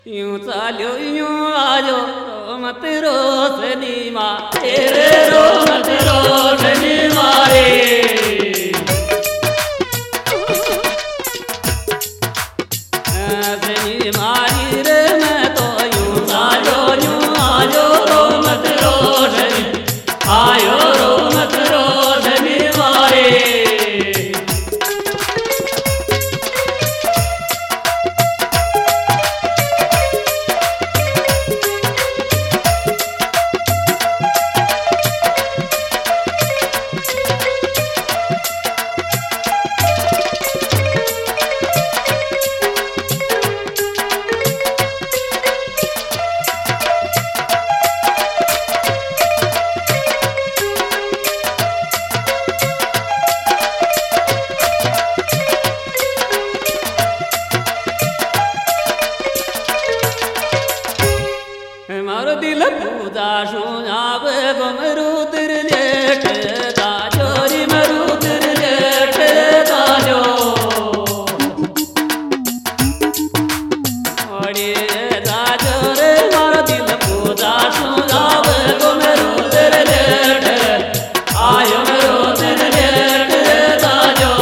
यूं चाल्यो यूं आजो मत रोशनी माँ तेरे रो मत रोशनी मारे रोशनी मारी रे मैं तो यूं आजो रो मत रोशनी आयो रो मत रोशनी मारे मारो दिल पूजा सुनाव गमरू तिर लेट दाजोरी मरू तिर लेट दाजो ओरे दाजो रे मारो दिल पूजा सुनाव गमरू तिर लेट आयो मरू तिर लेट दाजो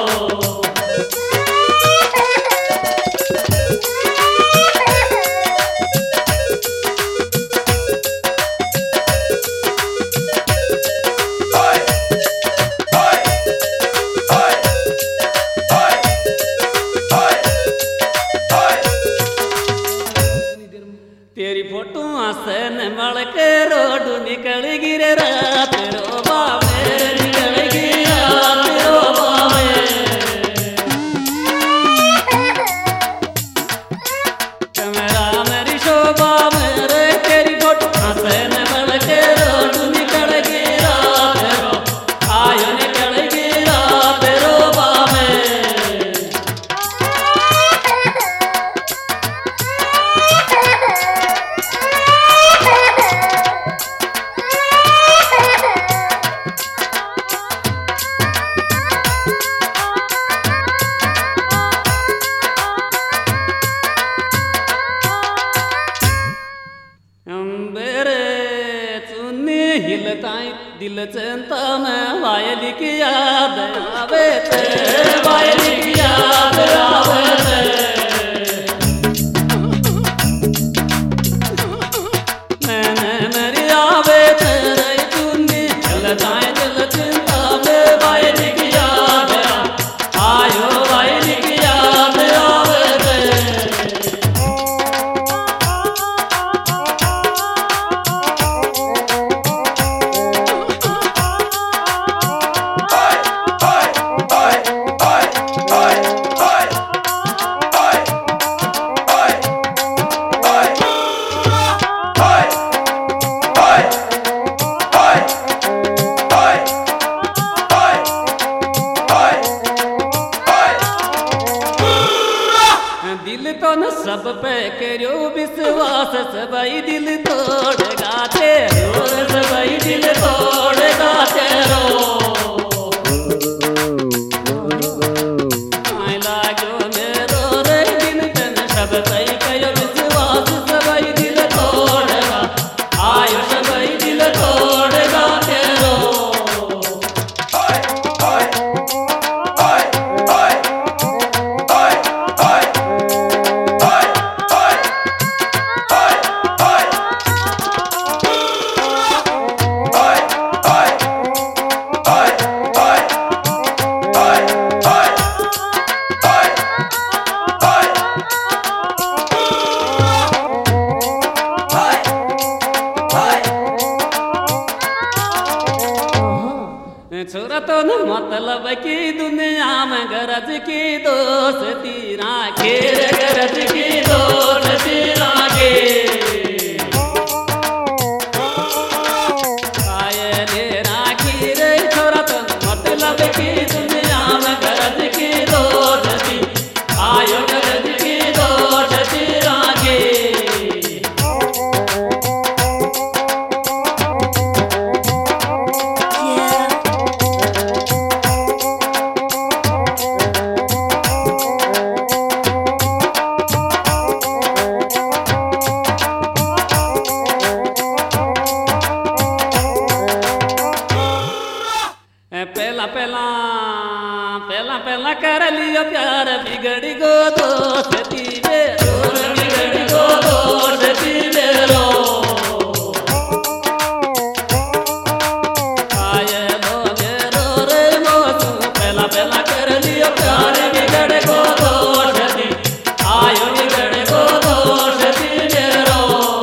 तेरी फोटो हसन मल के रोड निकल गिरे रात रो बाबे निकल गी रात रो बाबे कमरा मेरी शोभा मेरे तेरी फोटो हसन मल के रोड निकल गी रात रो आयो निकल गी रात रो बाबे हिलताई दिल चंता में वायली की याद आवे ते वायली की याद आवे ते मैंने मेरी आवे ते रही चुन्नी हिलताई दिल चंता में वायली की याद आयो वायली की याद आवे ते दिल तो न सब पे करो विश्वास सबई दिल तोड़ गाते रो सबई दिल तोड़ गाते रो आय लागो मेरो रे दिल तन सब पे करो विश्वास सबई दिल तोड़ गा आयो सबई दिल तोड़ गाते रो छोरा तो न मतलब की दुनिया में गरज की दोस्ती राखे गरज की दोस्ती राखे कायले राखी रे छोरा तो मतलब की दुनिया में गरज की दोस्ती आयो गरज की दोस्ती राखे पहला कर लियो प्यार बिगड़ी गो दोस्ती मेरो बिगड़ी गो दोस्ती मेरो आए लोगे रो रे मोसू पहला पहला कर लियो प्यार बिगड़ गो दोस्ती आयो बिगड़ गो दोस्ती मेरो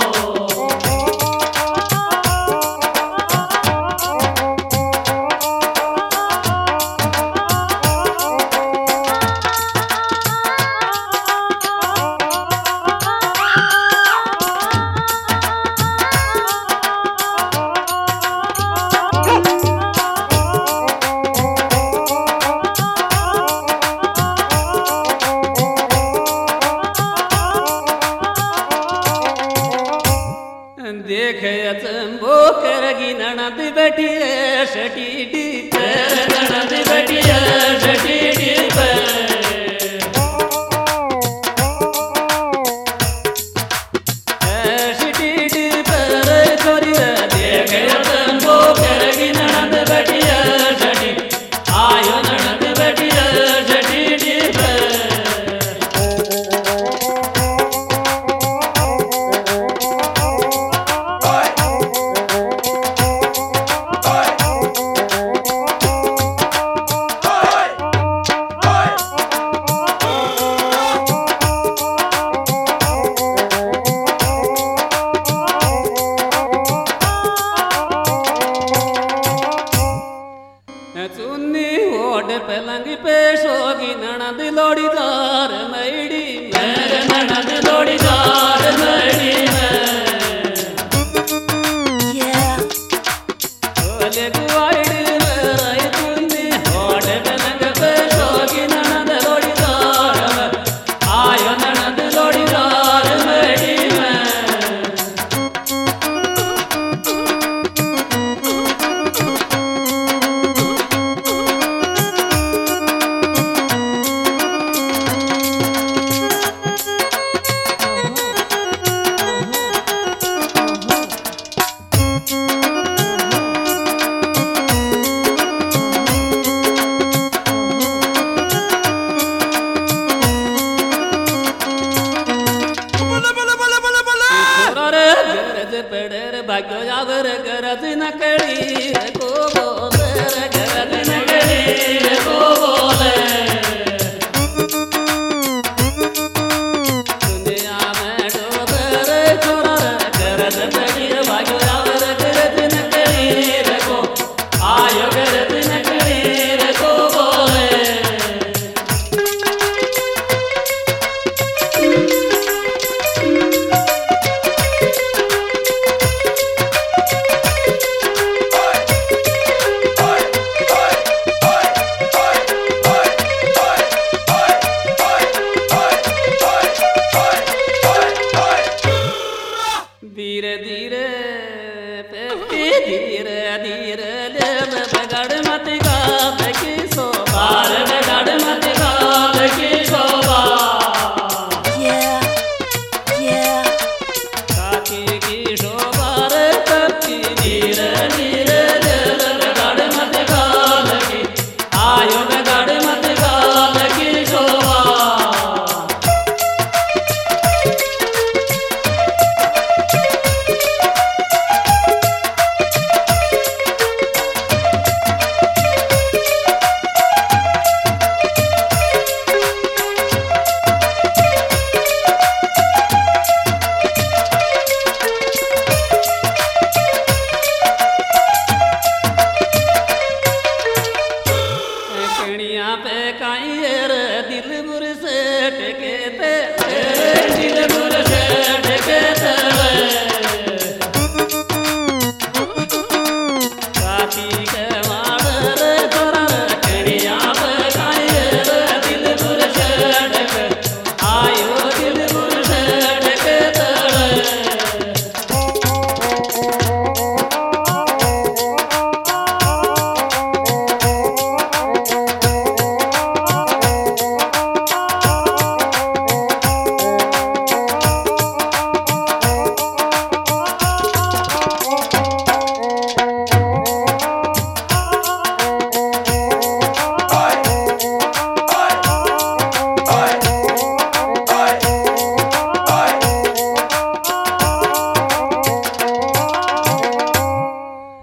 देखे चंबो करगी ननद बैठी है शटीडी पे ननद बैठी है शटीडी पे शटीडी पे रे छोरी देखे चंबो करगी ननद बैठी है शटी आयो ननद बैठी है शटीडी पे चुन्नी ओढ़ पलंग पे सोगी ननद लोड़ीदार मैडी मेरे ननद लोड़ीदार मैडी बोले गुआड़ी मेरा चुन्नी ओढ़ पलंग पे सोगी ननद लोड़ीदार आयो ननद लोड़ीदार मैडी पेड़े भाग्यो जावर गरज न कड़ी को बोले गरज न कड़ी को बोले दुनिया में डोबर छोरा गरज पड़ी भाग्यो जावर गरज न कड़ी को आयो गरज न कड़ी को बोले धीरे धीरे धीरे धीरे ले बगड़ मत गा